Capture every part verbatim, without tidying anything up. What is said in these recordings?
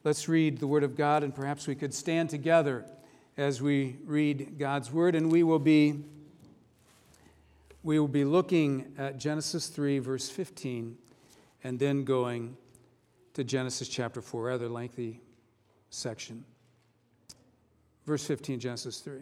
Let's read the Word of God, and perhaps we could stand together as we read God's Word, and we will be we will be looking at Genesis three, verse fifteen, and then going to Genesis chapter four, rather lengthy section. Verse fifteen, Genesis three.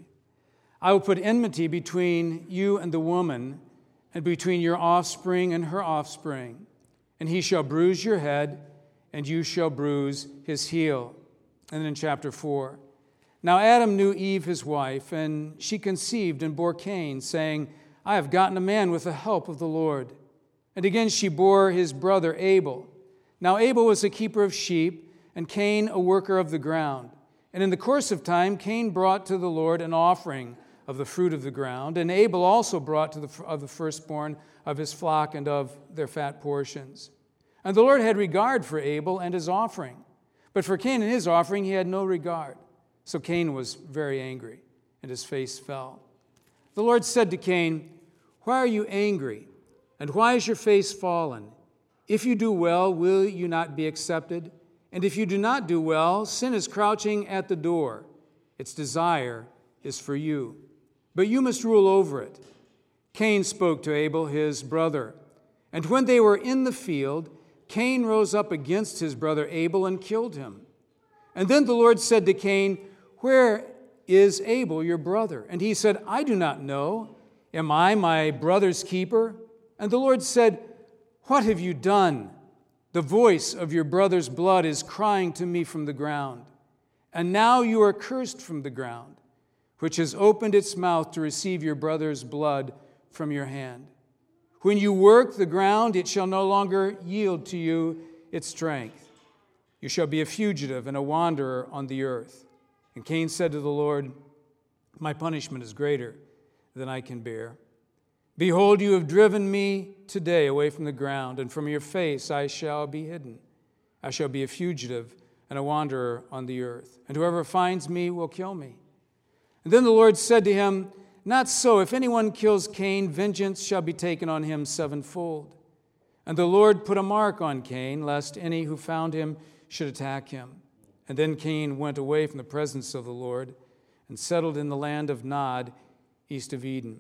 I will put enmity between you and the woman, and between your offspring and her offspring, and he shall bruise your head, and you shall bruise his heel. And then in chapter four, now Adam knew Eve his wife, and she conceived and bore Cain, saying, I have gotten a man with the help of the Lord. And again she bore his brother Abel. Now Abel was a keeper of sheep, and Cain a worker of the ground. And in the course of time, Cain brought to the Lord an offering of the fruit of the ground, and Abel also brought to the of the firstborn of his flock and of their fat portions. And the Lord had regard for Abel and his offering, but for Cain and his offering he had no regard. So Cain was very angry, and his face fell. The Lord said to Cain, why are you angry, and why is your face fallen? If you do well, will you not be accepted? And if you do not do well, sin is crouching at the door. Its desire is for you, but you must rule over it. Cain spoke to Abel, his brother. And when they were in the field, Cain rose up against his brother Abel and killed him. And then the Lord said to Cain, where is Abel, your brother? And he said, I do not know. Am I my brother's keeper? And the Lord said, what have you done? The voice of your brother's blood is crying to me from the ground. And now you are cursed from the ground, which has opened its mouth to receive your brother's blood from your hand. When you work the ground, it shall no longer yield to you its strength. You shall be a fugitive and a wanderer on the earth. And Cain said to the Lord, my punishment is greater than I can bear. Behold, you have driven me today away from the ground, and from your face I shall be hidden. I shall be a fugitive and a wanderer on the earth, and whoever finds me will kill me. And then the Lord said to him, not so. If anyone kills Cain, vengeance shall be taken on him sevenfold. And the Lord put a mark on Cain, lest any who found him should attack him. And then Cain went away from the presence of the Lord and settled in the land of Nod, east of Eden.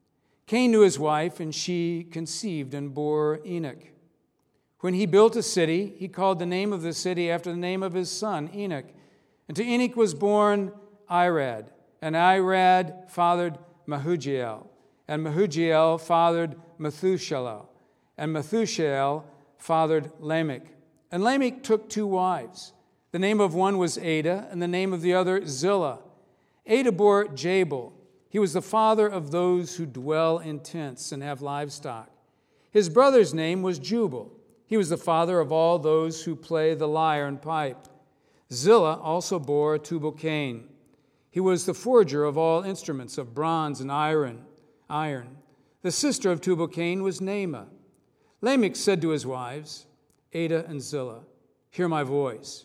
Cain knew his wife, and she conceived and bore Enoch. When he built a city, he called the name of the city after the name of his son, Enoch. And to Enoch was born Irad, and Irad fathered Mehujael, and Mehujael fathered Methushalah, and Methushael fathered Lamech. And Lamech took two wives. The name of one was Ada, and the name of the other Zillah. Ada bore Jabal. He was the father of those who dwell in tents and have livestock. His brother's name was Jubal. He was the father of all those who play the lyre and pipe. Zillah also bore Tubal-Cain. He was the forger of all instruments of bronze and iron. Iron. The sister of Tubal-Cain was Naamah. Lamech said to his wives, Ada and Zillah, hear my voice.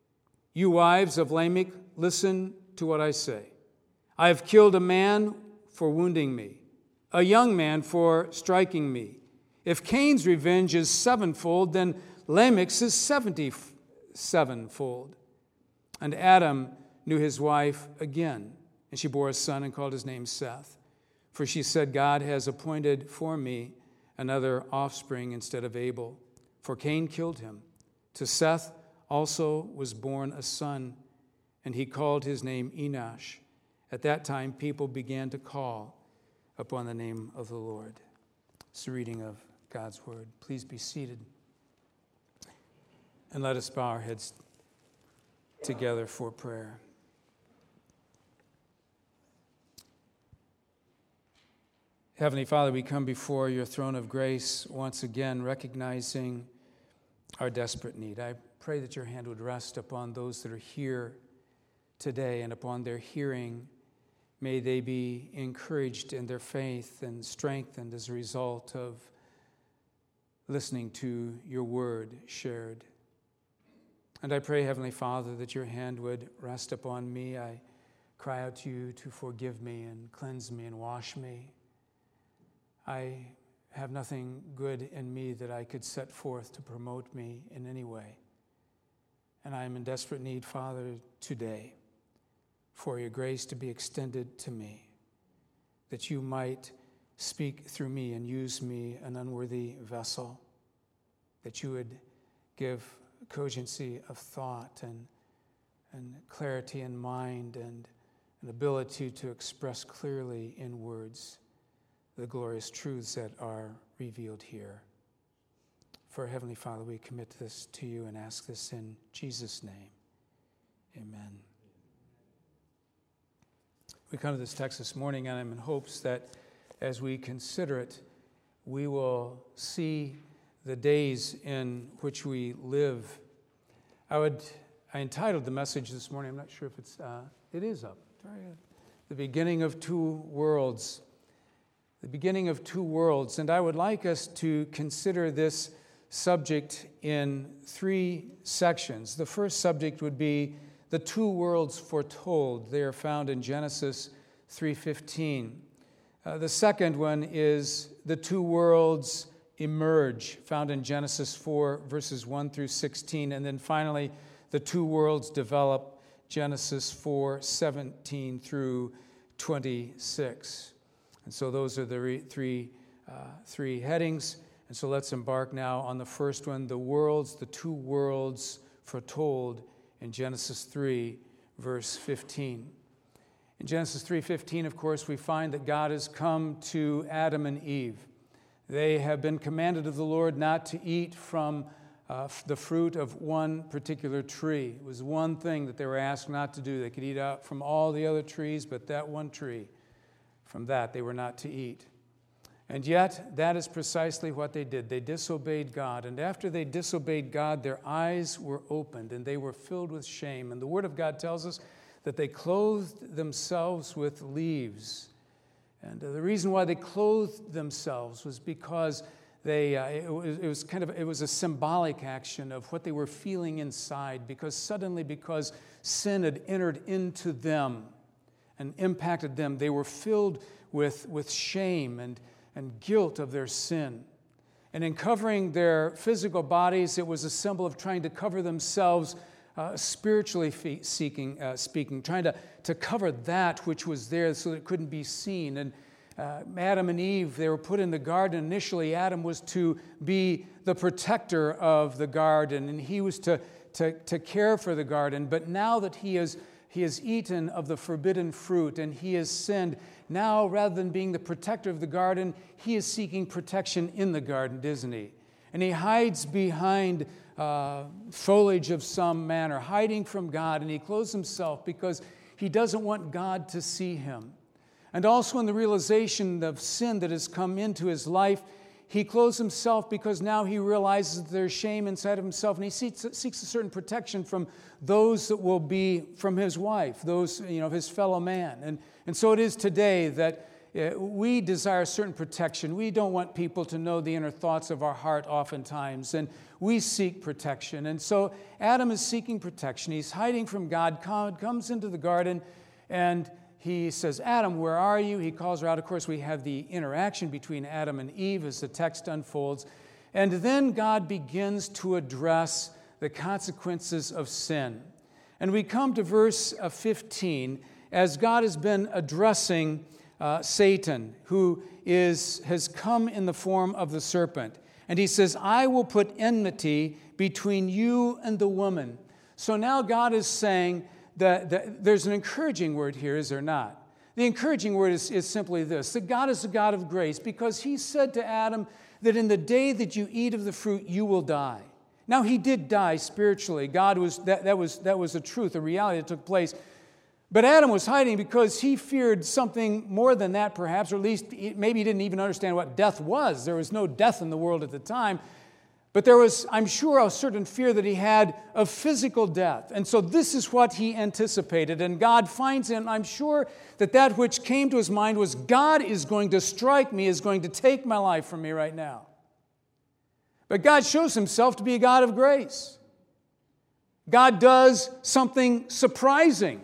You wives of Lamech, listen to what I say. I have killed a man for wounding me, a young man for striking me. If Cain's revenge is sevenfold, then Lamech's is seventy-sevenfold. And Adam knew his wife again, and she bore a son and called his name Seth. For she said, God has appointed for me another offspring instead of Abel, for Cain killed him. To Seth also was born a son, and he called his name Enosh. At that time, people began to call upon the name of the Lord. It's the reading of God's word. Please be seated, and let us bow our heads together for prayer. Heavenly Father, we come before your throne of grace once again, recognizing our desperate need. I pray that your hand would rest upon those that are here today, and upon their hearing, may they be encouraged in their faith and strengthened as a result of listening to your word shared. And I pray, Heavenly Father, that your hand would rest upon me. I cry out to you to forgive me and cleanse me and wash me. I have nothing good in me that I could set forth to promote me in any way. And I am in desperate need, Father, today for your grace to be extended to me, that you might speak through me and use me, an unworthy vessel, that you would give cogency of thought and, and clarity in mind and an ability to express clearly in words the glorious truths that are revealed here. For Heavenly Father, we commit this to you and ask this in Jesus' name. Amen. We come to this text this morning, and I'm in hopes that as we consider it, we will see the days in which we live. I would, I entitled the message this morning, I'm not sure if it's, uh, it is up. The beginning of two worlds. The beginning of two worlds. And I would like us to consider this subject in three sections. The first subject would be the two worlds foretold. They are found in Genesis three fifteen. Uh, the second one is the two worlds emerge, found in Genesis four, verses one through sixteen. And then finally, the two worlds develop, Genesis four seventeen through twenty-six. And so those are the re- three, uh, three headings. And so let's embark now on the first one, the worlds, the two worlds foretold in Genesis three, verse fifteen. In Genesis three fifteen, of course, we find that God has come to Adam and Eve. They have been commanded of the Lord not to eat from uh, the fruit of one particular tree. It was one thing that they were asked not to do. They could eat out from all the other trees, but that one tree, from that they were not to eat. And yet, that is precisely what they did. They disobeyed God. And after they disobeyed God, their eyes were opened and they were filled with shame. And the Word of God tells us that they clothed themselves with leaves. And the reason why they clothed themselves was because they uh, it, was, it was kind of it was a symbolic action of what they were feeling inside. Because suddenly, because sin had entered into them and impacted them, they were filled with with shame and and guilt of their sin. And in covering their physical bodies, it was a symbol of trying to cover themselves uh, spiritually fe- seeking, uh, speaking, trying to, to cover that which was there so that it couldn't be seen. And uh, Adam and Eve, they were put in the garden. Initially, Adam was to be the protector of the garden, and he was to, to, to care for the garden. But now that he has, he has eaten of the forbidden fruit and he has sinned, now, rather than being the protector of the garden, he is seeking protection in the garden, isn't he? And he hides behind uh, foliage of some manner, hiding from God, and he clothes himself because he doesn't want God to see him. And also in the realization of sin that has come into his life, he clothes himself because now he realizes that there's shame inside of himself, and he seeks, seeks a certain protection from those that will be from his wife, those, you know, his fellow man. And, and so it is today that uh, we desire certain protection. We don't want people to know the inner thoughts of our heart oftentimes, and we seek protection. And so Adam is seeking protection. He's hiding from God. God comes into the garden, and he says, Adam, where are you? He calls her out. Of course, we have the interaction between Adam and Eve as the text unfolds. And then God begins to address the consequences of sin. And we come to verse fifteen, as God has been addressing uh, Satan, who is has come in the form of the serpent. And he says, I will put enmity between you and the woman. So now God is saying, that, that there's an encouraging word here, is there not? The encouraging word is, is simply this, that God is a God of grace, because he said to Adam that in the day that you eat of the fruit, you will die. Now, he did die spiritually. God was that, that was that was a truth, a reality that took place. But Adam was hiding because he feared something more than that, perhaps, or at least maybe he didn't even understand what death was. There was no death in the world at the time. But there was, I'm sure, a certain fear that he had of physical death. And so this is what he anticipated. And God finds him, I'm sure that that which came to his mind was, God is going to strike me, is going to take my life from me right now. But God shows himself to be a God of grace. God does something surprising.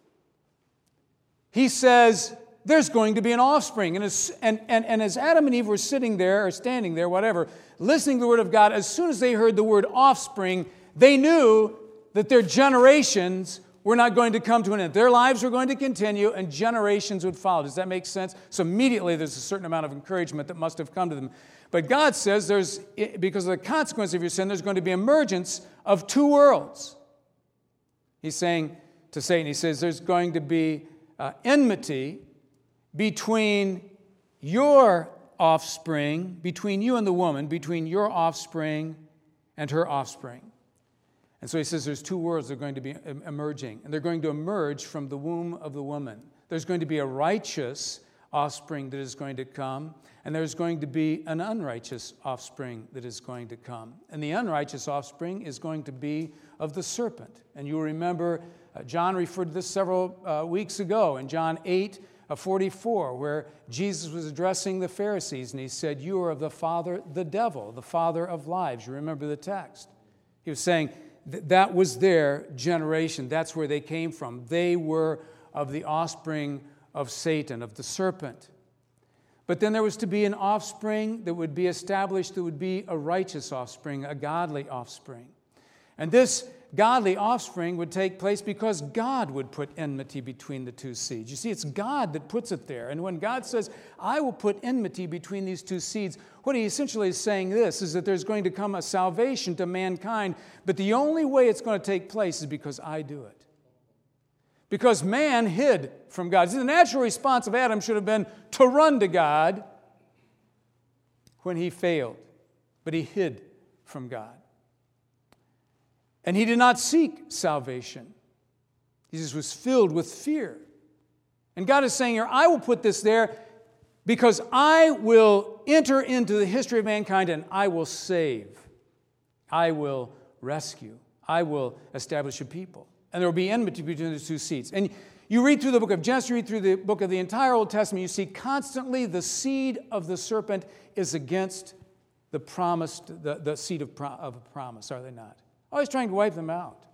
He says, there's going to be an offspring. And as, and, and, and as Adam and Eve were sitting there, or standing there, whatever, listening to the word of God, as soon as they heard the word offspring, they knew that their generations were not going to come to an end. Their lives were going to continue and generations would follow. Does that make sense? So immediately there's a certain amount of encouragement that must have come to them. But God says there's, because of the consequence of your sin, there's going to be emergence of two worlds. He's saying to Satan, he says there's going to be uh, enmity between your offspring, between you and the woman, between your offspring and her offspring. And so he says there's two worlds that are going to be emerging, and they're going to emerge from the womb of the woman. There's going to be a righteous offspring that is going to come, and there's going to be an unrighteous offspring that is going to come. And the unrighteous offspring is going to be of the serpent. And you'll remember uh, John referred to this several uh, weeks ago in John eight forty-four, where Jesus was addressing the Pharisees, and he said, "You are of the father, the devil, the father of lies." You remember the text. He was saying th- that was their generation. That's where they came from. They were of the offspring of Satan, of the serpent. But then there was to be an offspring that would be established that would be a righteous offspring, a godly offspring. And this godly offspring would take place because God would put enmity between the two seeds. You see, it's God that puts it there. And when God says, "I will put enmity between these two seeds," what he essentially is saying this is that there's going to come a salvation to mankind, but the only way it's going to take place is because I do it. Because man hid from God. See, the natural response of Adam should have been to run to God when he failed, but he hid from God. And he did not seek salvation. He just was filled with fear. And God is saying here, I will put this there because I will enter into the history of mankind and I will save. I will rescue. I will establish a people. And there will be enmity between the two seeds. And you read through the book of Genesis, you read through the book of the entire Old Testament, you see constantly the seed of the serpent is against the promised, the, the seed of, pro, of promise, are they not? Always trying to wipe them out.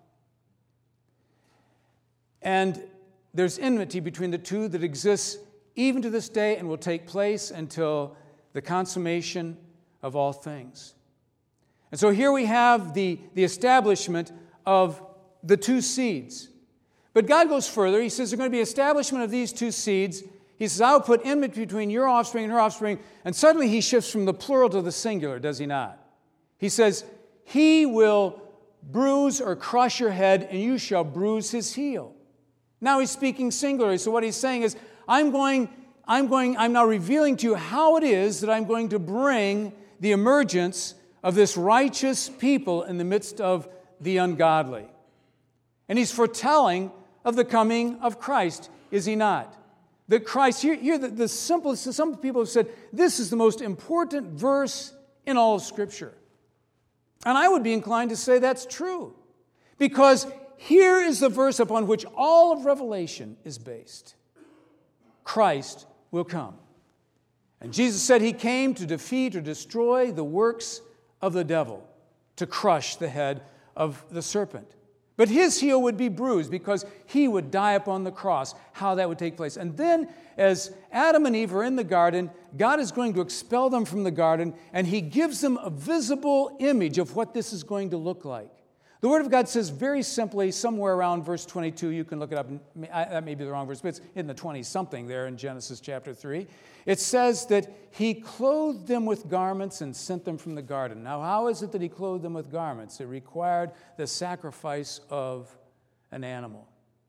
And there's enmity between the two that exists even to this day and will take place until the consummation of all things. And so here we have the, the establishment of the two seeds. But God goes further. He says there's going to be establishment of these two seeds. He says, I will put enmity between your offspring and her offspring. And suddenly he shifts from the plural to the singular, does he not? He says, he will bruise or crush your head, and you shall bruise his heel. Now he's speaking singularly. So what he's saying is, I'm going, I'm going, I'm now revealing to you how it is that I'm going to bring the emergence of this righteous people in the midst of the ungodly. And he's foretelling of the coming of Christ, is he not? That Christ, here, here the, the simplest, some people have said, this is the most important verse in all of Scripture. And I would be inclined to say that's true. Because here is the verse upon which all of Revelation is based. Christ will come. And Jesus said he came to defeat or destroy the works of the devil, to crush the head of the serpent. But his heel would be bruised because he would die upon the cross, how that would take place. And then as Adam and Eve are in the garden, God is going to expel them from the garden, and he gives them a visible image of what this is going to look like. The Word of God says very simply, somewhere around verse twenty-two, you can look it up, that may be the wrong verse, but it's in the twenty-something there in Genesis chapter three. It says that he clothed them with garments and sent them from the garden. Now, how is it that he clothed them with garments? It required the sacrifice of an animal.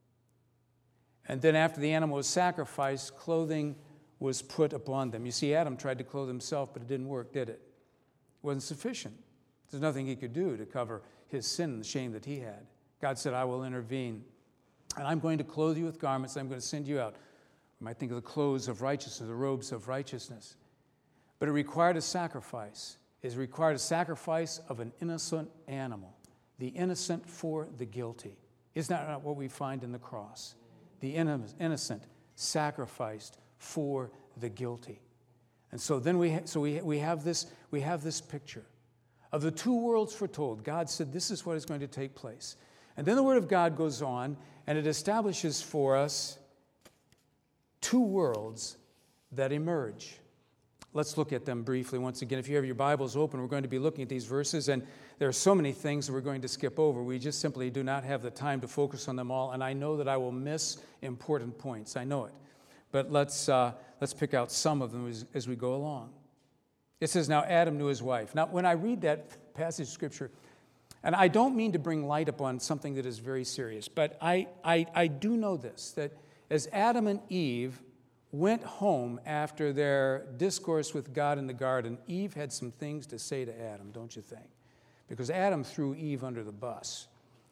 And then after the animal was sacrificed, clothing was put upon them. You see, Adam tried to clothe himself, but it didn't work, did it? It wasn't sufficient. There's nothing he could do to cover his sin and the shame that he had. God said, I will intervene, and I'm going to clothe you with garments, and I'm going to send you out. You might think of the clothes of righteousness, the robes of righteousness. But it required a sacrifice. It required a sacrifice of an innocent animal, the innocent for the guilty. Isn't that not what we find in the cross? The innocent sacrificed for the guilty. And so then we ha- so we, we have this we have this picture of the two worlds foretold. God said this is what is going to take place. And then the Word of God goes on, and it establishes for us two worlds that emerge. Let's look at them briefly once again. If you have your Bibles open, we're going to be looking at these verses, and there are so many things that we're going to skip over. We just simply do not have the time to focus on them all, and I know that I will miss important points. I know it. But let's uh, let's pick out some of them as, as we go along. It says, now Adam knew his wife. Now, when I read that passage of Scripture, and I don't mean to bring light upon something that is very serious, but I, I, I do know this, that as Adam and Eve went home after their discourse with God in the garden, Eve had some things to say to Adam, don't you think? Because Adam threw Eve under the bus.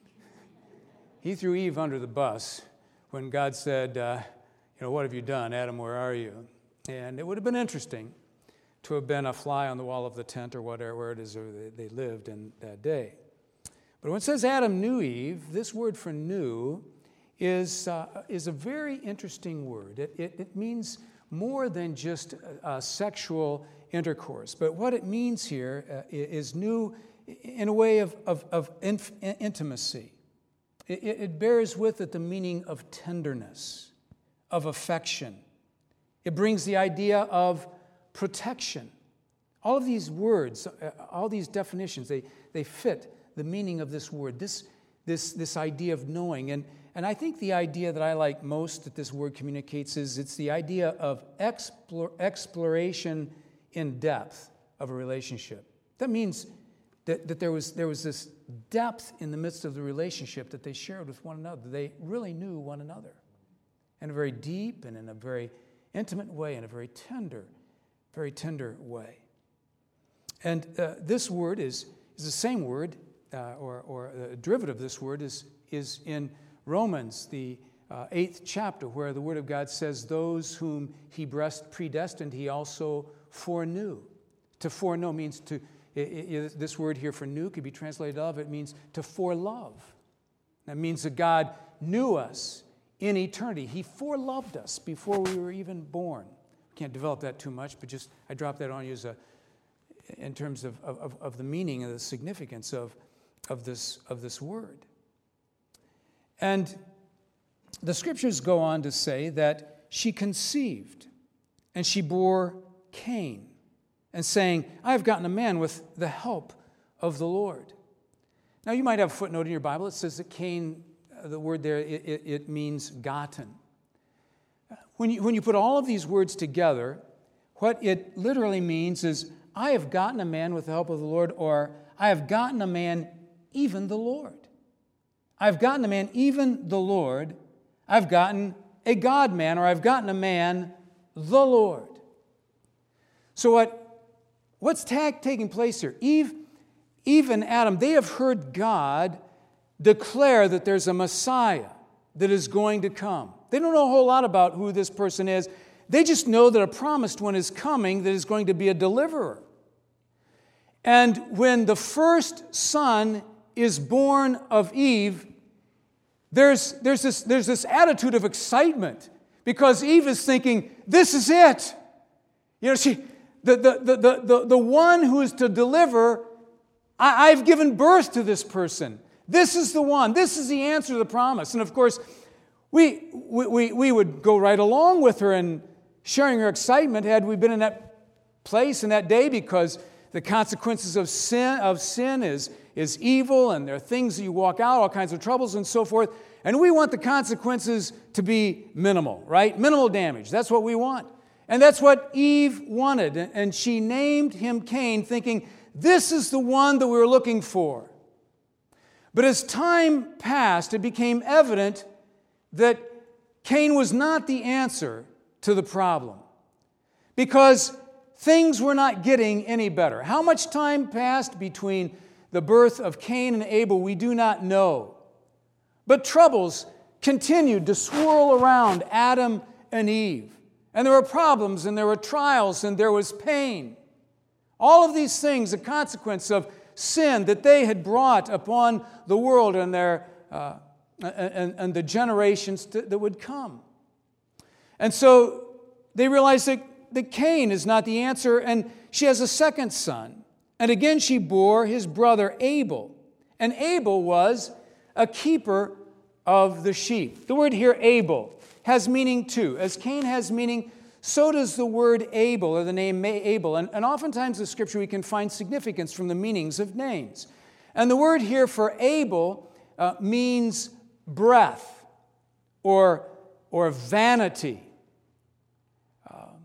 He threw Eve under the bus when God said, uh, you know, what have you done? Adam, where are you? And it would have been interesting to have been a fly on the wall of the tent or whatever where it is they lived in that day. But when it says Adam knew Eve, this word for knew is uh, is a very interesting word. It, it, it means more than just uh, sexual intercourse. But what it means here uh, is knew in a way of, of, of inf- intimacy. It, it bears with it the meaning of tenderness, of affection. It brings the idea of protection. All of these words, uh, all these definitions, they, they fit the meaning of this word, this, this, this idea of knowing. And And I think the idea that I like most that this word communicates is it's the idea of explore, exploration in depth of a relationship. That means that, that there was, there was this depth in the midst of the relationship that they shared with one another. They really knew one another in a very deep and in a very intimate way, in a very tender, very tender way. And uh, this word is, is the same word, uh, or, or a derivative of this word is, is in Romans, the uh, eighth chapter, where the Word of God says, those whom he predestined, he also foreknew. To foreknow means to, it, it, this word here for knew could be translated of, it means to forelove. That means that God knew us in eternity. He foreloved us before we were even born. Can't develop that too much, but just, I dropped that on you as a, in terms of, of, of the meaning and the significance of, of, this, of this word. And the Scriptures go on to say that she conceived and she bore Cain, and saying, I have gotten a man with the help of the Lord. Now you might have a footnote in your Bible. It says that Cain, the word there, it, it, it means gotten. When you, when you put all of these words together, what it literally means is, I have gotten a man with the help of the Lord, or I have gotten a man, even the Lord. I've gotten a man, even the Lord. I've gotten a God-man, or I've gotten a man, the Lord. So what, what's ta- taking place here? Eve, Eve and Adam, they have heard God declare that there's a Messiah that is going to come. They don't know a whole lot about who this person is. They just know that a promised one is coming that is going to be a deliverer. And when the first son is born of Eve, There's, there's, this, there's this attitude of excitement because Eve is thinking, this is it. You know, she, the, the, the, the, the, the one who is to deliver, I, I've given birth to this person. This is the one. This is the answer to the promise. And of course, we, we, we would go right along with her in sharing her excitement had we been in that place in that day, because the consequences of sin, of sin is, is evil, and there are things that you walk out, all kinds of troubles and so forth. And we want the consequences to be minimal, right? Minimal damage. That's what we want. And that's what Eve wanted. And she named him Cain, thinking, this is the one that we were looking for. But as time passed, it became evident that Cain was not the answer to the problem, because things were not getting any better. How much time passed between the birth of Cain and Abel, we do not know. But troubles continued to swirl around Adam and Eve. And there were problems, and there were trials, and there was pain. All of these things, a consequence of sin that they had brought upon the world and their uh, and, and the generations to, that would come. And so they realized that, that Cain is not the answer, and she has a second son. And again she bore his brother Abel. And Abel was a keeper of the sheep. The word here, Abel, has meaning too. As Cain has meaning, so does the word Abel, or the name Abel. And, and oftentimes in Scripture we can find significance from the meanings of names. And the word here for Abel uh, means breath or, or vanity. Um,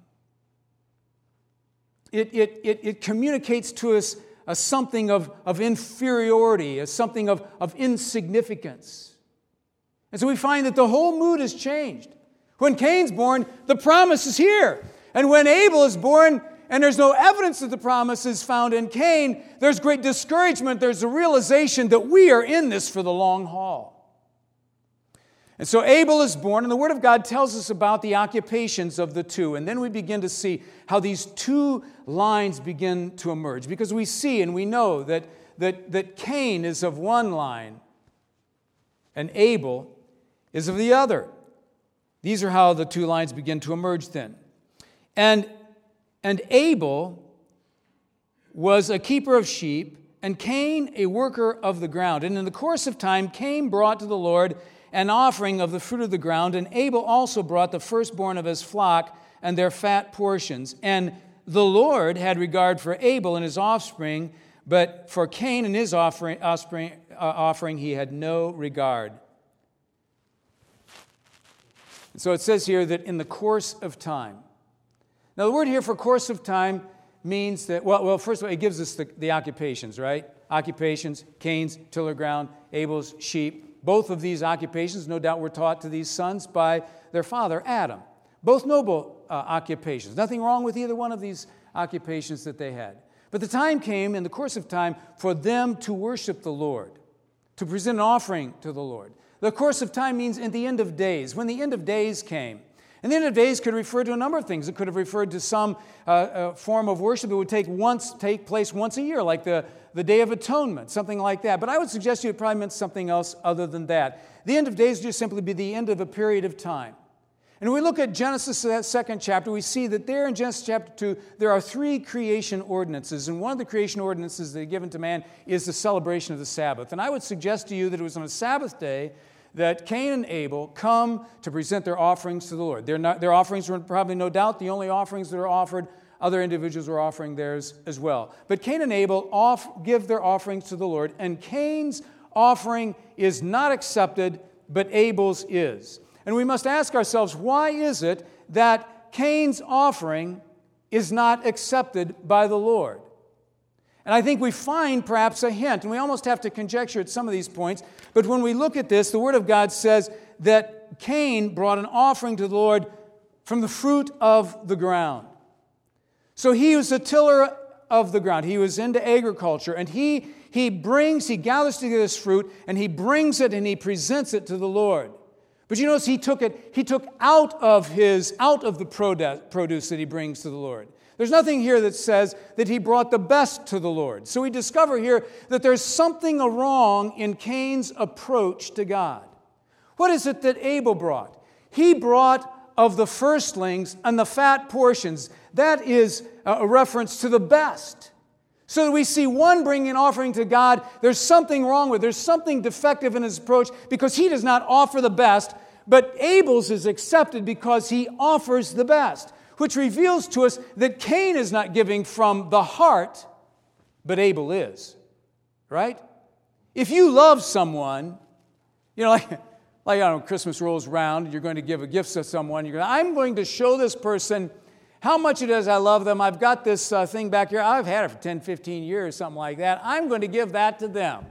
it, it, it, it communicates to us a something of, of inferiority, a something of, of insignificance. And so we find that the whole mood has changed. When Cain's born, the promise is here. And when Abel is born, and there's no evidence that the promise is found in Cain, there's great discouragement. There's a realization that we are in this for the long haul. And so Abel is born, and the Word of God tells us about the occupations of the two. And then we begin to see how these two lines begin to emerge. Because we see and we know that, that, that Cain is of one line, and Abel is of the other. These are how the two lines begin to emerge then. And, and Abel was a keeper of sheep, and Cain a worker of the ground. And in the course of time, Cain brought to the Lord an offering of the fruit of the ground, and Abel also brought the firstborn of his flock and their fat portions. And the Lord had regard for Abel and his offspring, but for Cain and his offering, offspring, uh, offering he had no regard. So it says here that in the course of time. Now the word here for course of time means that, well, well first of all, it gives us the, the occupations, right? Occupations, Cain's tiller ground, Abel's sheep. Both of these occupations, no doubt, were taught to these sons by their father, Adam. Both noble uh, occupations. Nothing wrong with either one of these occupations that they had. But the time came, in the course of time, for them to worship the Lord, to present an offering to the Lord. The course of time means in the end of days, when the end of days came. And the end of days could refer to a number of things. It could have referred to some uh, uh, form of worship that would take once take place once a year, like the, the Day of Atonement, something like that. But I would suggest to you it probably meant something else other than that. The end of days would just simply be the end of a period of time. And when we look at Genesis, that second chapter, we see that there in Genesis chapter two, there are three creation ordinances. And one of the creation ordinances that are given to man is the celebration of the Sabbath. And I would suggest to you that it was on a Sabbath day that Cain and Abel come to present their offerings to the Lord. Their, not, their offerings were probably no doubt the only offerings that are offered. Other individuals were offering theirs as well. But Cain and Abel off, give their offerings to the Lord, and Cain's offering is not accepted, but Abel's is. And we must ask ourselves, why is it that Cain's offering is not accepted by the Lord? And I think we find perhaps a hint, and we almost have to conjecture at some of these points, but when we look at this, the Word of God says that Cain brought an offering to the Lord from the fruit of the ground. So he was a tiller of the ground. He was into agriculture, and he, he brings, he gathers together this fruit, and he brings it and he presents it to the Lord. But you notice he took it, he took out of his, out of the produce that he brings to the Lord. There's nothing here that says that he brought the best to the Lord. So we discover here that there's something wrong in Cain's approach to God. What is it that Abel brought? He brought of the firstlings and the fat portions. That is a reference to the best. So that we see one bringing an offering to God, there's something wrong with it. There's something defective in his approach because he does not offer the best, but Abel's is accepted because he offers the best, which reveals to us that Cain is not giving from the heart, but Abel is. Right? If you love someone, you know, like, like I don't know, Christmas rolls around, you're going to give a gift to someone, you're going, I'm going to show this person how much it is I love them. I've got this uh, thing back here. I've had it for ten, fifteen years, something like that. I'm going to give that to them.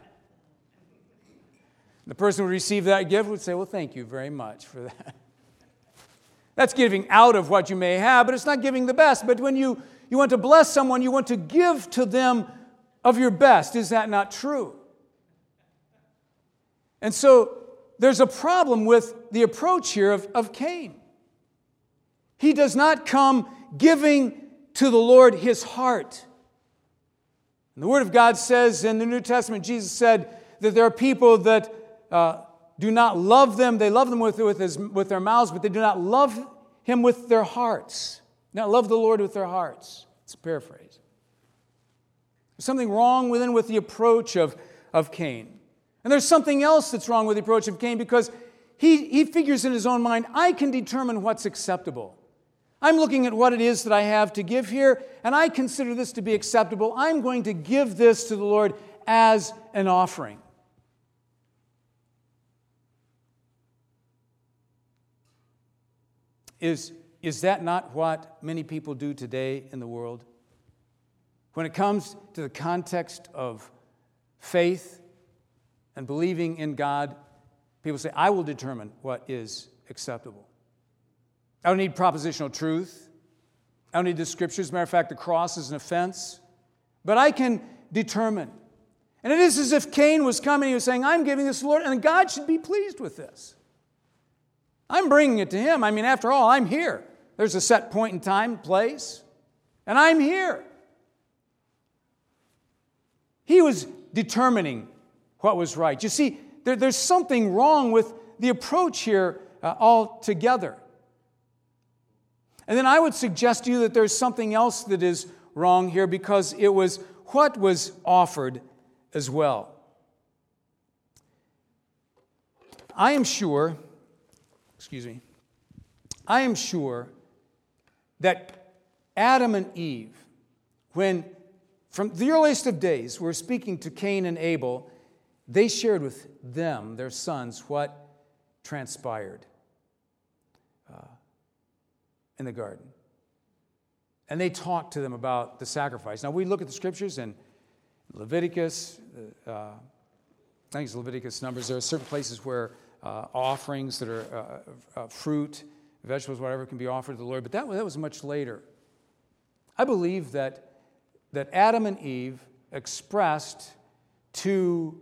The person who would receive that gift would say, well, thank you very much for that. That's giving out of what you may have, but it's not giving the best. But when you, you want to bless someone, you want to give to them of your best. Is that not true? And so there's a problem with the approach here of, of Cain. He does not come giving to the Lord his heart. And the Word of God says in the New Testament, Jesus said that there are people that uh, do not love them. They love them with, with, his, with their mouths, but they do not love Him with their hearts. Not love the Lord with their hearts. It's a paraphrase. There's something wrong within with the approach of, of Cain. And there's something else that's wrong with the approach of Cain because he, he figures in his own mind, I can determine what's acceptable. I'm looking at what it is that I have to give here, and I consider this to be acceptable. I'm going to give this to the Lord as an offering. Is, is that not what many people do today in the world? When it comes to the context of faith and believing in God, people say, I will determine what is acceptable. I don't need propositional truth. I don't need the scriptures. As a matter of fact, the cross is an offense. But I can determine. And it is as if Cain was coming, he was saying, I'm giving this to the Lord, and God should be pleased with this. I'm bringing it to Him. I mean, after all, I'm here. There's a set point in time, place, and I'm here. He was determining what was right. You see, there, there's something wrong with the approach here uh, altogether. And then I would suggest to you that there's something else that is wrong here, because it was what was offered as well. I am sure, excuse me, I am sure that Adam and Eve, when from the earliest of days were speaking to Cain and Abel, they shared with them, their sons, what transpired uh, in the garden. And they talked to them about the sacrifice. Now, we look at the scriptures in Leviticus, uh, I think it's Leviticus Numbers, there are certain places where uh, offerings that are uh, uh, fruit, vegetables, whatever, can be offered to the Lord, but that, that was much later. I believe that, that Adam and Eve expressed to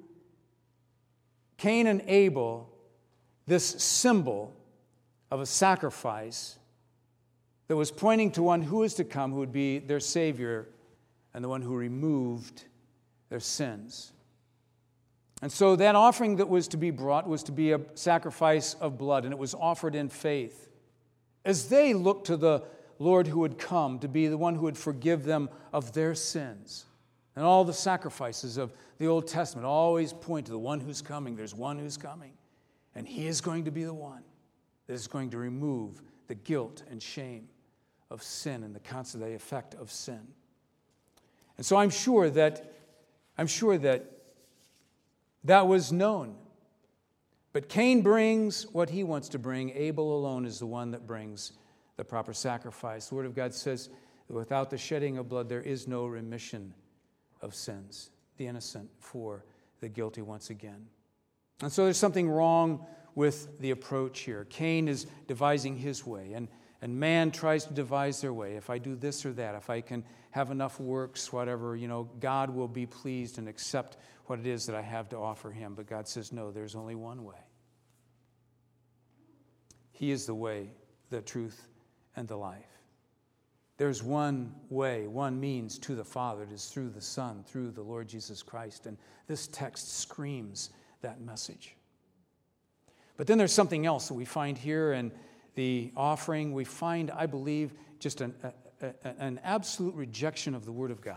Cain and Abel this symbol of a sacrifice that was pointing to one who is to come, who would be their Savior and the one who removed their sins. And so that offering that was to be brought was to be a sacrifice of blood, and it was offered in faith. As they looked to the Lord who would come to be the one who would forgive them of their sins. And all the sacrifices of the Old Testament always point to the one who's coming. There's one who's coming. And He is going to be the one that is going to remove the guilt and shame of sin and the constant effect of sin. And so I'm sure that I'm sure that that was known. But Cain brings what he wants to bring. Abel alone is the one that brings the proper sacrifice. The Word of God says that without the shedding of blood, there is no remission of sins. The innocent for the guilty once again. And so there's something wrong with the approach here. Cain is devising his way, and, and man tries to devise their way. If I do this or that, if I can have enough works, whatever, you know, God will be pleased and accept what it is that I have to offer Him. But God says, no, there's only one way. He is the way, the truth, and the life. There's one way, one means to the Father. It is through the Son, through the Lord Jesus Christ. And this text screams that message. But then there's something else that we find here in the offering. We find, I believe, just an, a, a, an absolute rejection of the Word of God.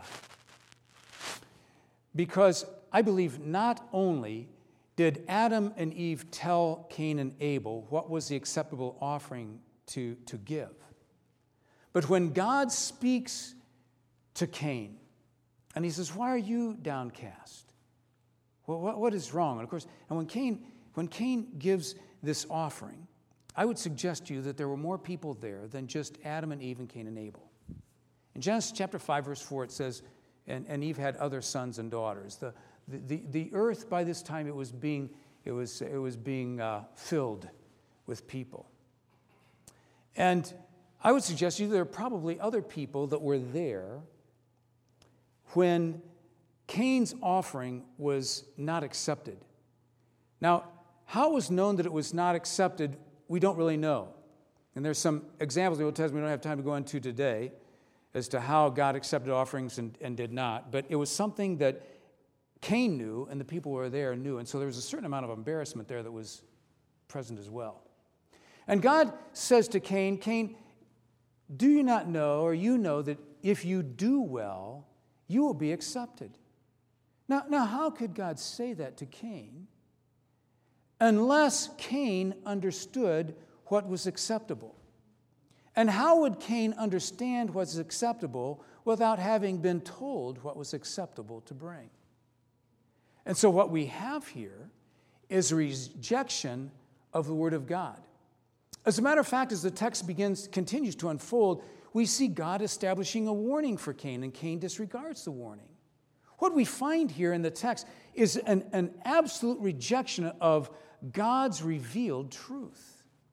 Because I believe not only did Adam and Eve tell Cain and Abel what was the acceptable offering to, to give, but when God speaks to Cain, and He says, why are you downcast? Well, what, what is wrong? And of course, and when Cain, when Cain gives this offering, I would suggest to you that there were more people there than just Adam and Eve and Cain and Abel. In Genesis chapter five, verse four, it says, and, and Eve had other sons and daughters. The, the, the, the earth, by this time, it was being, it was, it was being uh, filled with people. And I would suggest to you there are probably other people that were there when Cain's offering was not accepted. Now, how it was known that it was not accepted, we don't really know. And there's some examples in the Old Testament we don't have time to go into today as to how God accepted offerings and, and did not. But it was something that Cain knew and the people who were there knew. And so there was a certain amount of embarrassment there that was present as well. And God says to Cain, Cain, do you not know, or you know, that if you do well, you will be accepted? Now, now how could God say that to Cain unless Cain understood what was acceptable? And how would Cain understand what's acceptable without having been told what was acceptable to bring? And so what we have here is a rejection of the Word of God. As a matter of fact, as the text begins, continues to unfold, we see God establishing a warning for Cain, and Cain disregards the warning. What we find here in the text is an, an absolute rejection of God's revealed truth.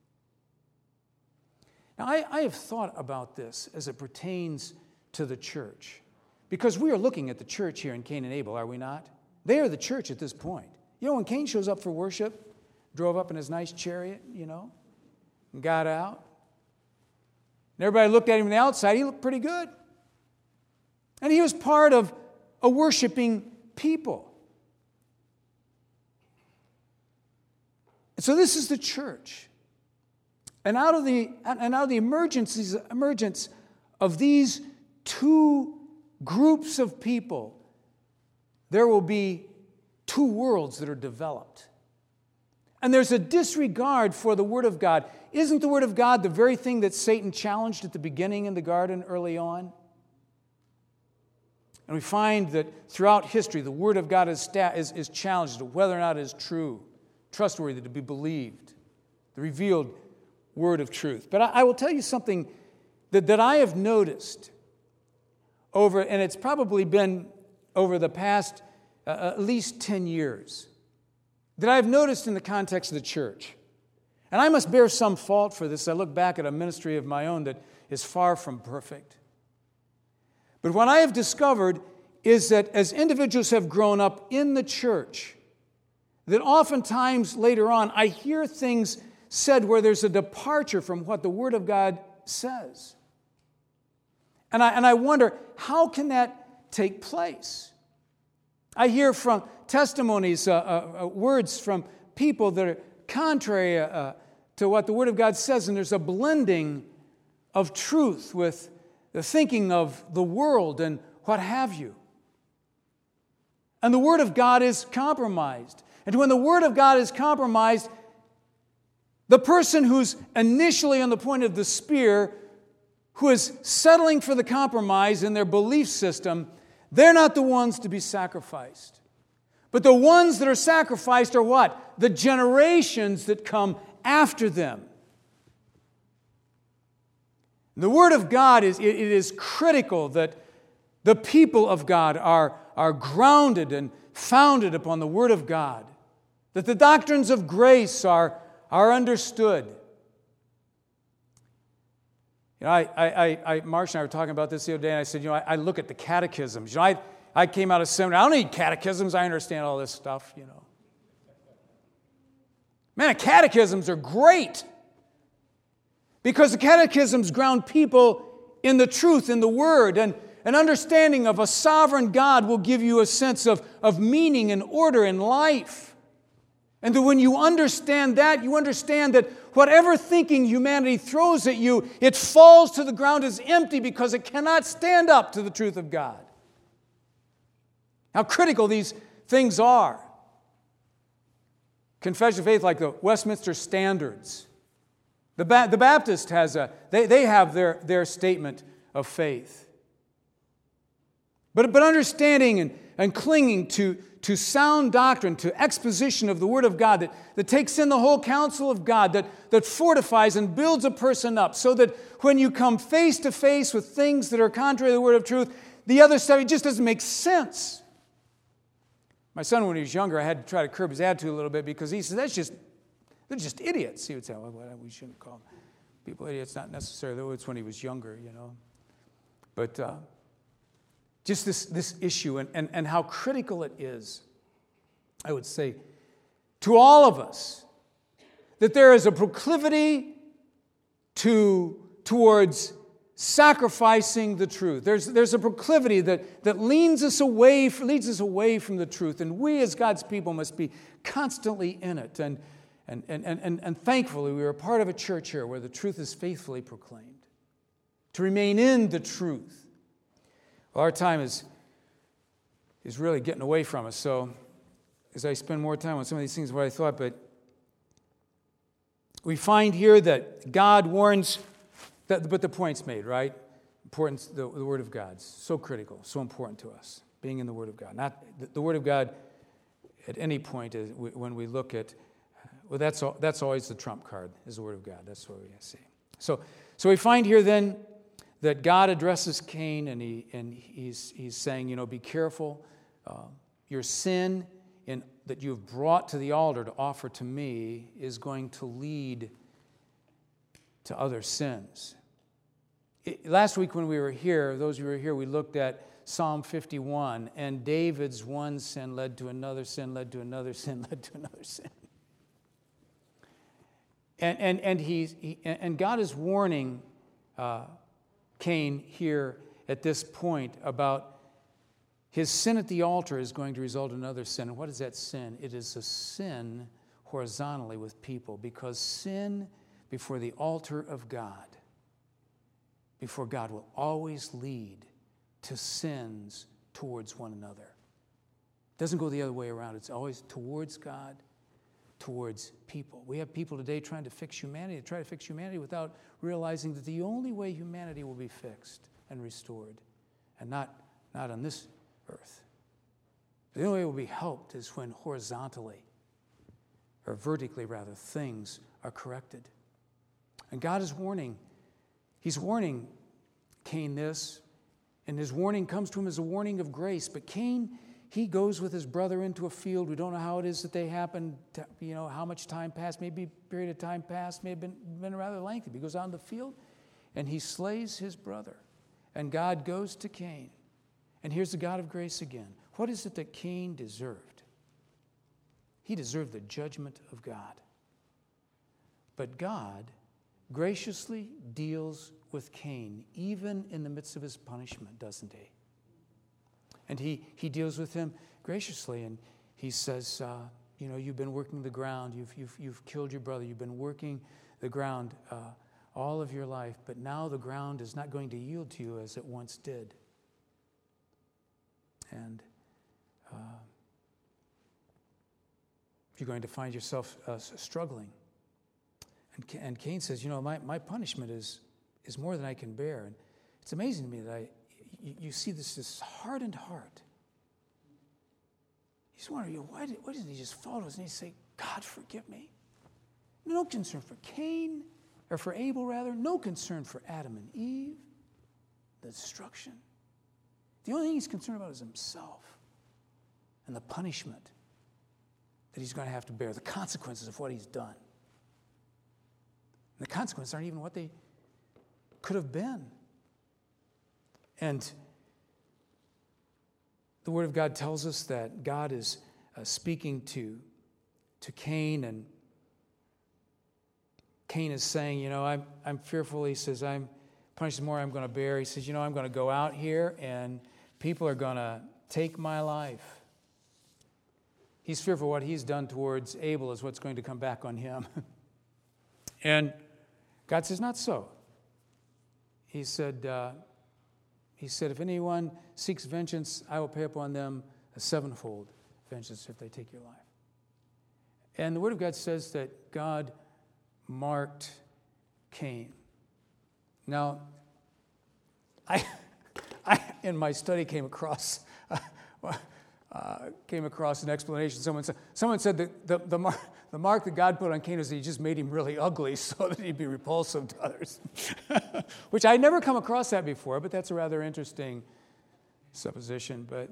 Now, I, I have thought about this as it pertains to the church, because we are looking at the church here in Cain and Abel, are we not? They are the church at this point. You know, when Cain shows up for worship, drove up in his nice chariot, you know, and got out, and everybody looked at him from the outside, he looked pretty good. And he was part of a worshiping people. And so this is the church. And out of the, and out of the emergencies, emergence of these two groups of people, there will be two worlds that are developed. And there's a disregard for the Word of God. Isn't the Word of God the very thing that Satan challenged at the beginning in the garden early on? And we find that throughout history, the Word of God is, is, is challenged to whether or not it is true, trustworthy, to be believed, the revealed Word of truth. But I, I will tell you something that, that I have noticed over, and it's probably been over the past uh, at least ten years, that I've noticed in the context of the church. And I must bear some fault for this. I look back at a ministry of my own that is far from perfect. But what I have discovered is that as individuals have grown up in the church, that oftentimes later on I hear things said where there's a departure from what the Word of God says. And I, and I wonder, how can that take place? I hear from testimonies, uh, uh, uh, words from people that are contrary uh, to what the Word of God says, and there's a blending of truth with the thinking of the world and what have you. And the Word of God is compromised. And when the Word of God is compromised, the person who's initially on the point of the spear, who is settling for the compromise in their belief system, they're not the ones to be sacrificed. But the ones that are sacrificed are what? The generations that come after them. The Word of God, is it is critical that the people of God are, are grounded and founded upon the Word of God. That the doctrines of grace are, are understood. You know, I, I, I, Marsh and I were talking about this the other day, and I said, you know, I, I look at the catechisms. You know, I, I came out of seminary. I don't need catechisms. I understand all this stuff, you know. Man, catechisms are great. Because the catechisms ground people in the truth, in the Word, and an understanding of a sovereign God will give you a sense of, of meaning and order in life. And that when you understand that, you understand that whatever thinking humanity throws at you, it falls to the ground as empty because it cannot stand up to the truth of God. How critical these things are. Confession of faith like the Westminster Standards. The, ba- the Baptist has a, they, they have their, their statement of faith. But, but understanding and, and clinging to, to sound doctrine, to exposition of the Word of God that, that takes in the whole counsel of God, that, that fortifies and builds a person up so that when you come face to face with things that are contrary to the Word of truth, the other stuff, it just doesn't make sense. My son, when he was younger, I had to try to curb his attitude a little bit because he said, that's just, they're just idiots. He would say, well, we shouldn't call people idiots. Not necessarily. It's when he was younger, you know. But uh, just this, this issue and, and, and how critical it is, I would say, to all of us, that there is a proclivity to, towards sacrificing the truth. There's, there's a proclivity that, that leans us away, leads us away from the truth. And we as God's people must be constantly in it. And, and, and, and, and thankfully, we are a part of a church here where the truth is faithfully proclaimed. To remain in the truth. Well, our time is, is really getting away from us. So as I spend more time on some of these things than what I thought, but we find here that God warns That, but the point's made, right? Importance, the, the Word of God, so critical, so important to us, being in the Word of God. Not the, the Word of God at any point is, when we look at, well, that's all, that's always the trump card, is the Word of God. That's what we see. So, so we find here then that God addresses Cain, and he and he's he's saying, you know, be careful. Uh, your sin in, that you've brought to the altar to offer to me is going to lead to other sins. It, last week when we were here, those who were here, we looked at Psalm fifty-one, and David's one sin led to another sin, led to another sin, led to another sin. And and and he's he, and God is warning uh, Cain here at this point about his sin at the altar is going to result in another sin. And what is that sin? It is a sin horizontally with people, because sin before the altar of God, before God, will always lead to sins towards one another. It doesn't go the other way around. It's always towards God, towards people. We have people today trying to fix humanity, to try to fix humanity without realizing that the only way humanity will be fixed and restored, and not, not on this earth. The only way it will be helped is when horizontally, or vertically rather, things are corrected. And God is warning, he's warning Cain this, and his warning comes to him as a warning of grace. But Cain, he goes with his brother into a field. We don't know how it is that they happened, to, you know, how much time passed. Maybe a period of time passed, may have been, been rather lengthy. He goes out in the field, and he slays his brother. And God goes to Cain. And here's the God of grace again. What is it that Cain deserved? He deserved the judgment of God. But God graciously deals with Cain, even in the midst of his punishment, doesn't he? And he, he deals with him graciously, and he says, uh, you know, you've been working the ground, you've, you've, you've killed your brother, you've been working the ground uh, all of your life, but now the ground is not going to yield to you as it once did. And uh, you're going to find yourself uh, struggling. And, and Cain says, you know, my, my punishment is, is more than I can bear. And it's amazing to me that I, you, you see this, this hardened heart. You just wonder, you know, why, did, why didn't he just fall to his knees and say, God, forgive me? No concern for Cain, or for Abel, rather. No concern for Adam and Eve, the destruction. The only thing he's concerned about is himself and the punishment that he's going to have to bear, the consequences of what he's done. And the consequences aren't even what they could have been. And the Word of God tells us that God is uh, speaking to, to Cain, and Cain is saying, you know, I'm, I'm fearful. He says, I'm punished more I'm going to bear. He says, you know, I'm going to go out here and people are going to take my life. He's fearful what he's done towards Abel is what's going to come back on him. And God says, not so. He said, uh, he said, if anyone seeks vengeance, I will pay upon them a sevenfold vengeance if they take your life. And the Word of God says that God marked Cain. Now, I, I in my study came across uh, uh, came across an explanation. Someone said someone said that the the mark, the mark that God put on Cain is that he just made him really ugly so that he'd be repulsive to others, which I'd never come across that before. But that's a rather interesting supposition. But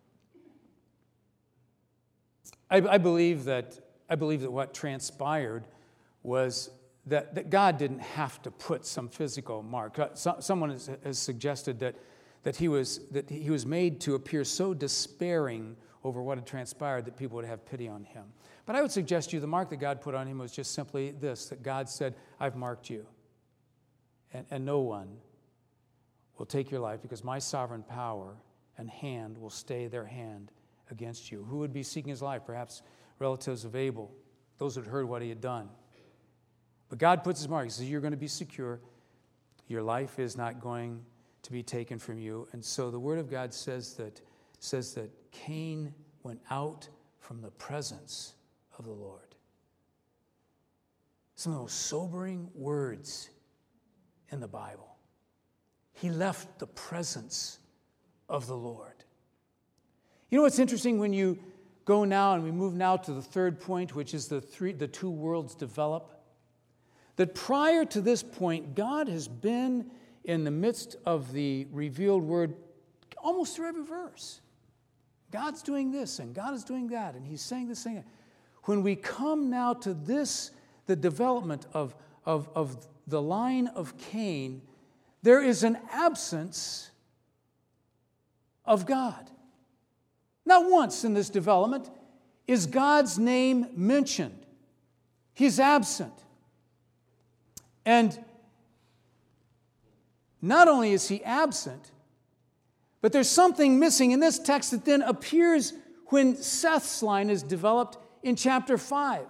I, I believe that I believe that what transpired was that, that God didn't have to put some physical mark. So, someone has, has suggested that, that, he was, that he was made to appear so despairing over what had transpired that people would have pity on him. But I would suggest to you the mark that God put on him was just simply this, that God said, I've marked you, and, and no one will take your life because my sovereign power and hand will stay their hand against you. Who would be seeking his life? Perhaps relatives of Abel, those who had heard what he had done. But God puts his mark. He says, you're going to be secure. Your life is not going to be taken from you. And so the Word of God says that, says that Cain went out from the presence of the Lord. Some of the most sobering words in the Bible. He left the presence of the Lord. You know what's interesting when you go now, and we move now to the third point, which is the three, the two worlds develop, that prior to this point, God has been in the midst of the revealed word almost through every verse. God's doing this, and God is doing that, and he's saying this thing. When we come now to this, the development of, of, of the line of Cain, there is an absence of God. Not once in this development is God's name mentioned. He's absent. And not only is he absent, but there's something missing in this text that then appears when Seth's line is developed in chapter five.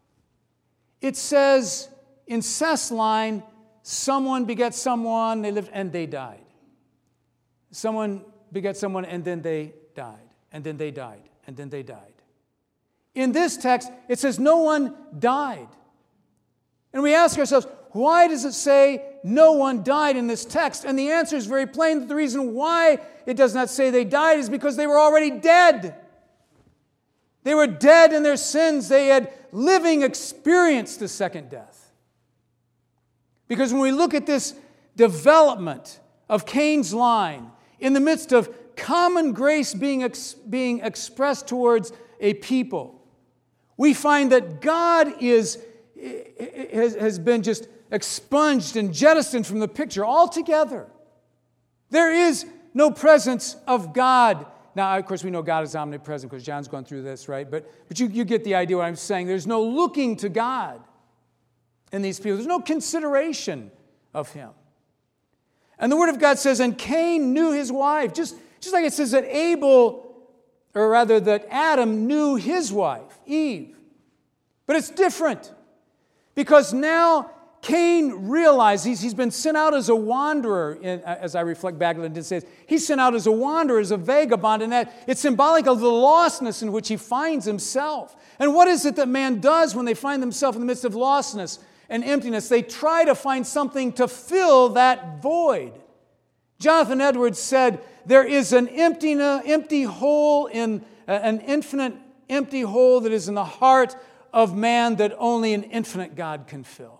It says in Seth's line, someone begets someone, they lived, and they died. Someone begat someone, and then they died. And then they died. And then they died. In this text, it says no one died. And we ask ourselves, why does it say no one died in this text? And the answer is very plain. The reason why it does not say they died is because they were already dead. They were dead in their sins. They had living experienced the second death. Because when we look at this development of Cain's line, in the midst of common grace being, ex- being expressed towards a people, we find that God is, has, has been just expunged and jettisoned from the picture altogether. There is no presence of God. Now, of course, we know God is omnipresent because John's gone through this, right? But, but you, you get the idea what I'm saying. There's no looking to God in these people. There's no consideration of him. And the Word of God says, and Cain knew his wife. Just, just like it says that Abel, or rather that Adam knew his wife, Eve. But it's different. Because now Cain realized he's, he's been sent out as a wanderer, in, as I reflect back on it, it says, he's sent out as a wanderer, as a vagabond, and that it's symbolic of the lostness in which he finds himself. And what is it that man does when they find themselves in the midst of lostness and emptiness? They try to find something to fill that void. Jonathan Edwards said, there is an empty, empty hole, in uh, an infinite empty hole that is in the heart of man that only an infinite God can fill.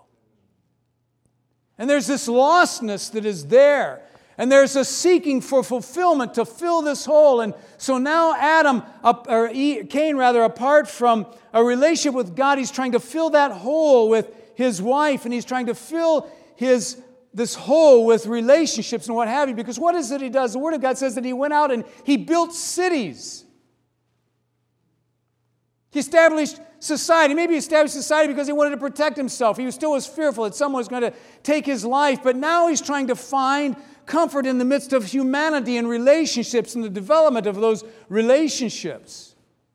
And there's this lostness that is there. And there's a seeking for fulfillment to fill this hole. And so now Adam, or Cain rather, apart from a relationship with God, he's trying to fill that hole with his wife. And he's trying to fill his this hole with relationships and what have you. Because what is it he does? The Word of God says that he went out and he built cities. He established society. Maybe he established society because he wanted to protect himself. He still was fearful that someone was going to take his life. But now he's trying to find comfort in the midst of humanity and relationships and the development of those relationships.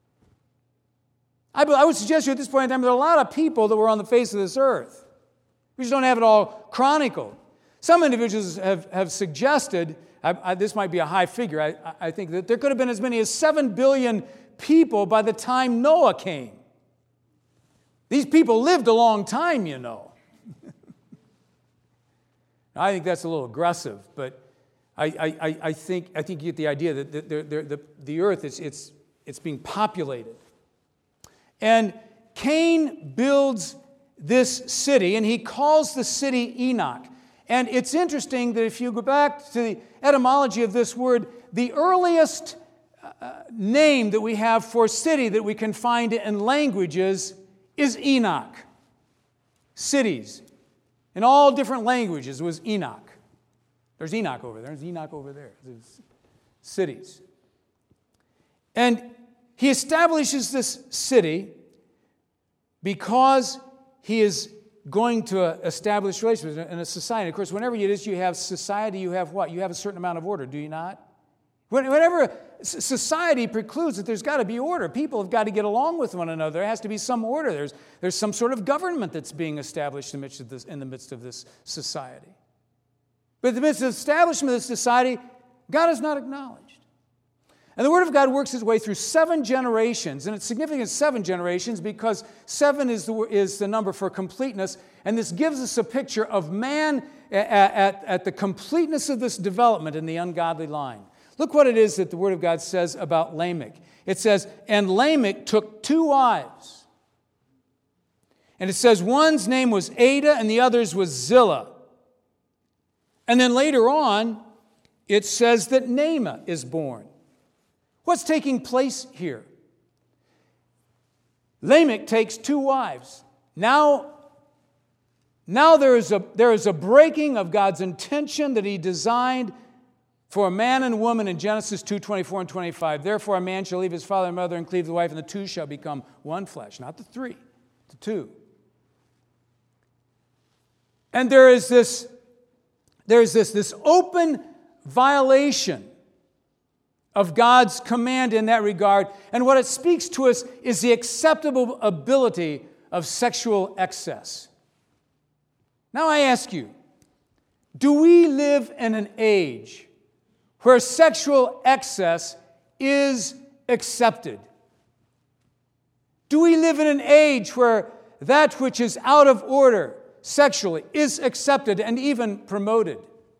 I, I would suggest to you at this point in time, there are a lot of people that were on the face of this earth. We just don't have it all chronicled. Some individuals have, have suggested, I, I, this might be a high figure, I, I think that there could have been as many as seven billion people by the time Noah came. These people lived a long time, you know. I think that's a little aggressive, but I, I, I, think, I think you get the idea that the, the, the, the earth, is, it's, it's being populated. And Cain builds this city, and he calls the city Enoch. And it's interesting that if you go back to the etymology of this word, the earliest uh, name that we have for city that we can find in languages is Enoch. Cities. In all different languages was Enoch. There's Enoch over there. There's Enoch over there. There's cities. And he establishes this city because he is going to establish relationships in a society. Of course, whenever it is you have society, you have what? You have a certain amount of order, do you not? Whenever society precludes that there's got to be order, people have got to get along with one another. There has to be some order. There's, there's some sort of government that's being established in the midst of this, in the midst of this society. But in the midst of the establishment of this society, God is not acknowledged. And the Word of God works its way through seven generations, and it's significant seven generations because seven is the, is the number for completeness, and this gives us a picture of man at, at, at the completeness of this development in the ungodly line. Look what it is that the Word of God says about Lamech. It says, and Lamech took two wives. And it says one's name was Ada and the other's was Zillah. And then later on, it says that Naamah is born. What's taking place here? Lamech takes two wives. Now, now there is a, there is a breaking of God's intention that He designed for a man and woman in Genesis two, twenty-four and twenty-five. Therefore a man shall leave his father and mother and cleave to the wife, and the two shall become one flesh. Not the three, the two. And there is this, there is this, this open violation of God's command in that regard. And what it speaks to us is the acceptable ability of sexual excess. Now I ask you, do we live in an age where sexual excess is accepted? Do we live in an age where that which is out of order sexually is accepted and even promoted?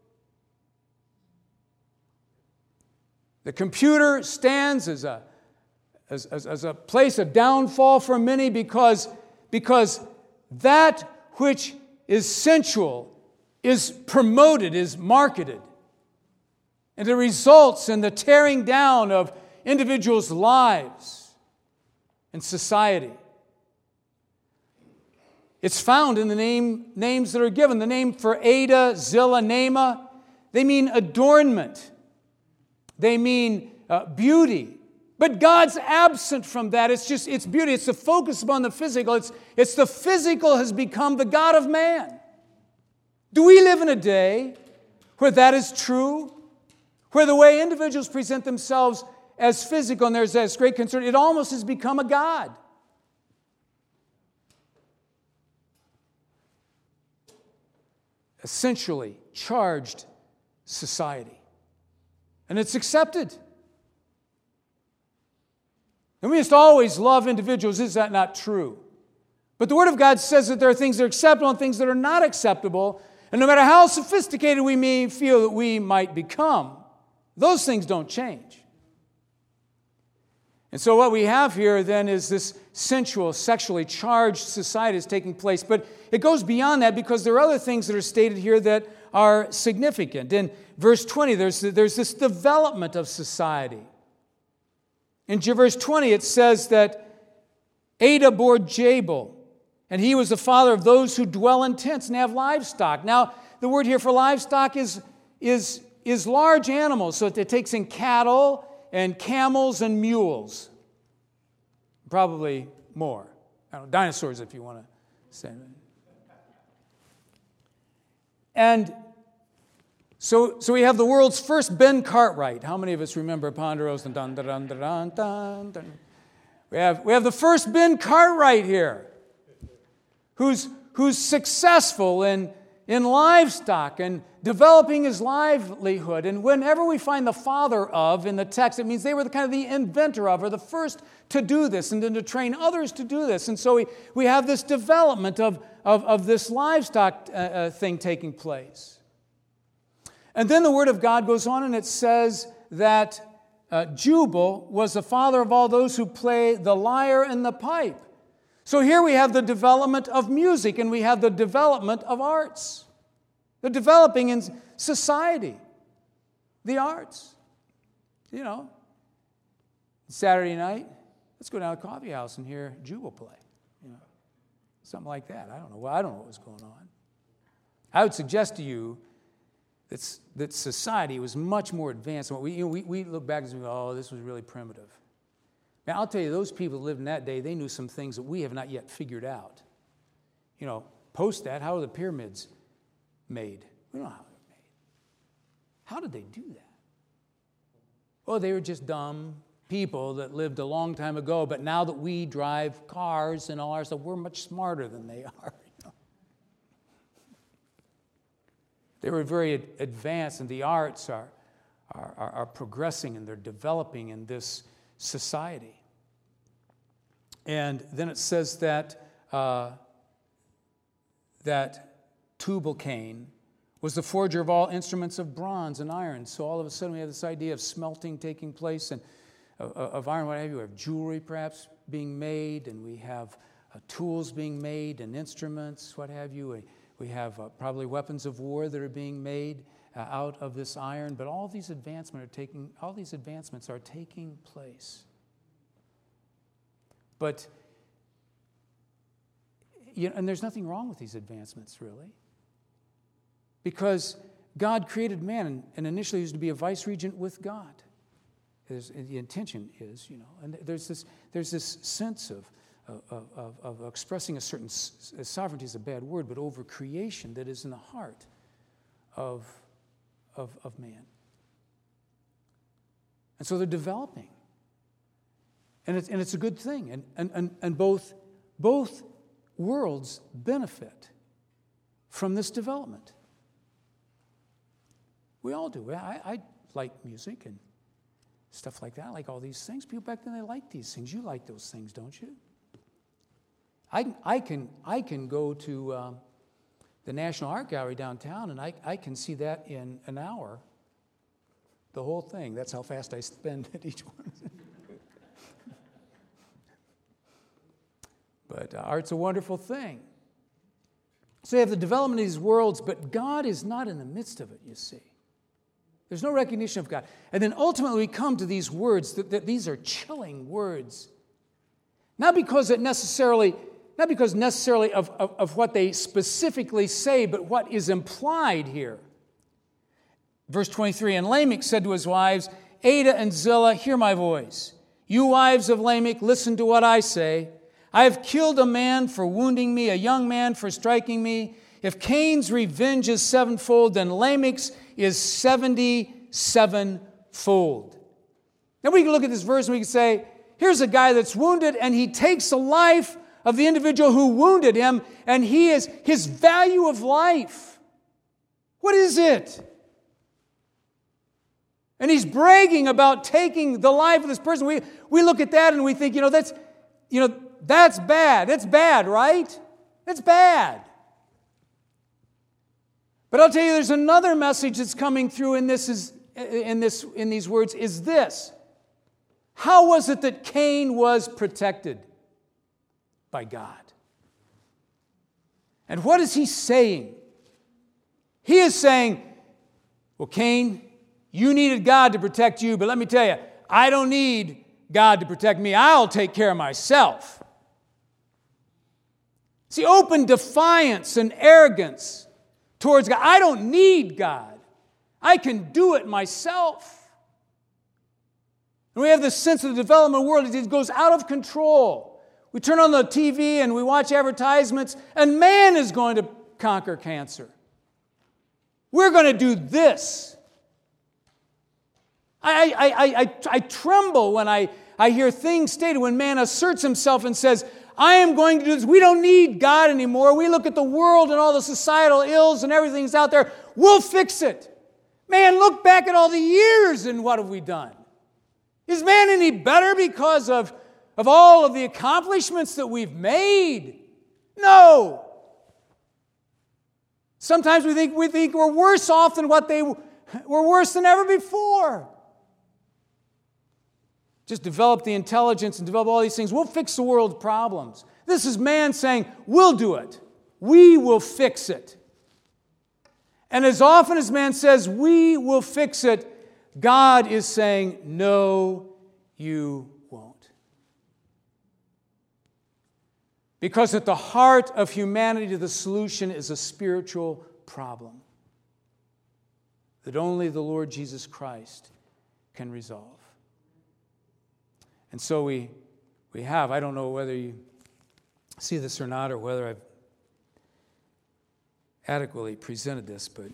The computer stands as a, as, as, as a place of downfall for many because, because that which is sensual is promoted, is marketed. And it results in the tearing down of individuals' lives and society. It's found in the name, names that are given. The name for Ada, Zillah, Naamah, they mean adornment. They mean uh, beauty. But God's absent from that. It's just, it's beauty. It's the focus upon the physical. It's, it's the physical has become the God of man. Do we live in a day where that is true? Where the way individuals present themselves as physical, and there's this great concern, it almost has become a god. Essentially charged society. And it's accepted. And we must always love individuals. Is that not true? But the Word of God says that there are things that are acceptable and things that are not acceptable. And no matter how sophisticated we may feel that we might become, those things don't change. And so what we have here then is this sensual, sexually charged society is taking place. But it goes beyond that because there are other things that are stated here that are significant. In verse twenty, there's, there's this development of society. In verse twenty, it says that Ada bore Jabal, and he was the father of those who dwell in tents and have livestock. Now, the word here for livestock is, is, is large animals, so it takes in cattle and camels and mules. Probably more. I don't know, dinosaurs if you want to say that. And so, so we have the world's first Ben Cartwright. How many of us remember Ponderosa? Dun, dun, dun, dun, dun, dun. We have, we have the first Ben Cartwright here, who's, who's successful in, in livestock and developing his livelihood. And whenever we find the father of in the text, it means they were the kind of the inventor of, or the first to do this, and then to train others to do this. And so we, we have this development of, of, of this livestock uh, uh, thing taking place. And then the Word of God goes on and it says that uh, Jubal was the father of all those who play the lyre and the pipe. So here we have the development of music and we have the development of arts. The developing in society, the arts. You know, Saturday night, let's go down to the coffee house and hear Jubal play. You know, something like that. I don't know. I don't know what was going on. I would suggest to you that, that society was much more advanced. We, you know, we, we look back and say, oh, this was really primitive. Now, I'll tell you, those people who lived in that day, they knew some things that we have not yet figured out. You know, post that, how are the pyramids made? We don't know how they're made. How did they do that? Well, they were just dumb people that lived a long time ago, but now that we drive cars and all our stuff, we're much smarter than they are. You know? They were very advanced, and the arts are, are, are, are progressing and they're developing in this society. And then it says that uh, that Tubal-Cain was the forger of all instruments of bronze and iron. So all of a sudden we have this idea of smelting taking place and of, of iron, what have you. We have jewelry perhaps being made, and we have uh, tools being made and instruments, what have you. We, we have uh, probably weapons of war that are being made uh, out of this iron. But all these advancements are taking all these advancements are taking place. But you know, and there's nothing wrong with these advancements, really. Because God created man, and, and initially he was to be a vice-regent with God. There's, the intention is, you know, and there's this there's this sense of of, of, of expressing a certain, sovereignty is a bad word, but over creation that is in the heart of, of, of man. And so they're developing. And it's, and it's a good thing. And, and, and, and both, both worlds benefit from this development. We all do. I, I like music and stuff like that. I like all these things. People back then, they liked these things. You like those things, don't you? I, I, can, I can go to um, the National Art Gallery downtown, and I, I can see that in an hour, the whole thing. That's how fast I spend at each one. But uh, art's a wonderful thing. So you have the development of these worlds, but God is not in the midst of it, you see. There's no recognition of God. And then ultimately we come to these words, that, that these are chilling words. Not because it necessarily, not because necessarily of, of, of what they specifically say, but what is implied here. Verse twenty-three, and Lamech said to his wives, Ada and Zillah, hear my voice. You wives of Lamech, listen to what I say. I have killed a man for wounding me, a young man for striking me. If Cain's revenge is sevenfold, then Lamech's is seventy-sevenfold. Now we can look at this verse and we can say, here's a guy that's wounded, and he takes the life of the individual who wounded him, and he is his value of life. What is it? And he's bragging about taking the life of this person. We, we look at that and we think, you know, that's, you know, that's bad. That's bad, right? That's bad. But I'll tell you, there's another message that's coming through in this is in this in these words is this. How was it that Cain was protected by God? And what is he saying? He is saying, well, Cain, you needed God to protect you, but let me tell you, I don't need God to protect me. I'll take care of myself. See, open defiance and arrogance towards God. I don't need God. I can do it myself. And we have this sense of the development world. It goes out of control. We turn on the T V and we watch advertisements, and man is going to conquer cancer. We're going to do this. I, I, I, I, I tremble when I, I hear things stated, when man asserts himself and says, I am going to do this. We don't need God anymore. We look at the world and all the societal ills and everything's out there. We'll fix it. Man, look back at all the years and what have we done? Is man any better because of, of all of the accomplishments that we've made? No. Sometimes we think, we think we're worse off than what they were worse than ever before. Just develop the intelligence and develop all these things. We'll fix the world's problems. This is man saying, we'll do it. We will fix it. And as often as man says, we will fix it, God is saying, no, you won't. Because at the heart of humanity, the solution is a spiritual problem that only the Lord Jesus Christ can resolve. And so we, we have, I don't know whether you see this or not, or whether I've adequately presented this, but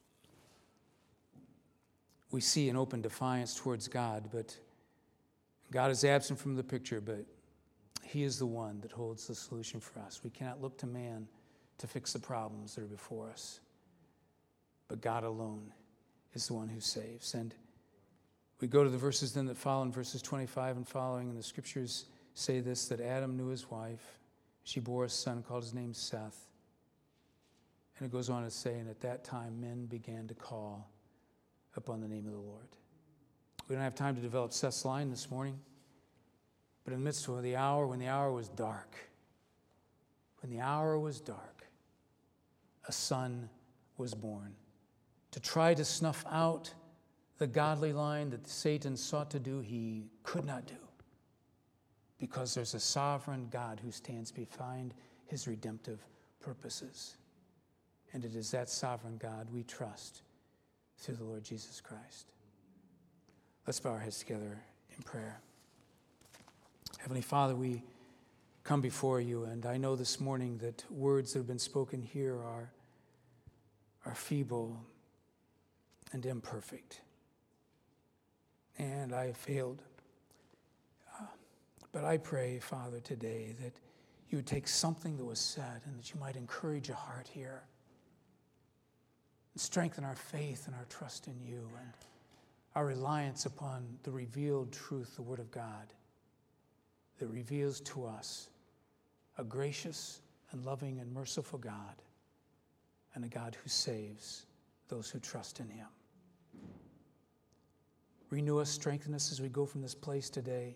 we see an open defiance towards God, but God is absent from the picture, but He is the one that holds the solution for us. We cannot look to man to fix the problems that are before us, but God alone is the one who saves. And we go to the verses then that follow in verses twenty-five and following, and the scriptures say this, that Adam knew his wife. She bore a son, called his name Seth. And it goes on to say, and at that time men began to call upon the name of the Lord. We don't have time to develop Seth's line this morning, but in the midst of the hour, when the hour was dark, when the hour was dark, a son was born to try to snuff out the godly line that Satan sought to do. He could not do, because there's a sovereign God who stands behind his redemptive purposes. And it is that sovereign God we trust through the Lord Jesus Christ. Let's bow our heads together in prayer. Heavenly Father, we come before you, and I know this morning that words that have been spoken here are, are feeble and imperfect. And I have failed. Uh, but I pray, Father, today that you would take something that was said and that you might encourage a heart here and strengthen our faith and our trust in you and our reliance upon the revealed truth, the Word of God, that reveals to us a gracious and loving and merciful God, and a God who saves those who trust in him. Renew us, strengthen us as we go from this place today.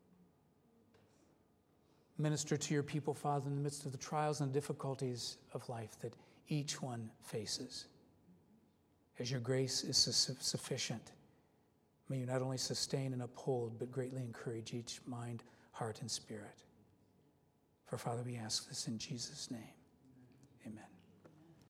Minister to your people, Father, in the midst of the trials and difficulties of life that each one faces. As your grace is sufficient, may you not only sustain and uphold, but greatly encourage each mind, heart, and spirit. For, Father, we ask this in Jesus' name. Amen.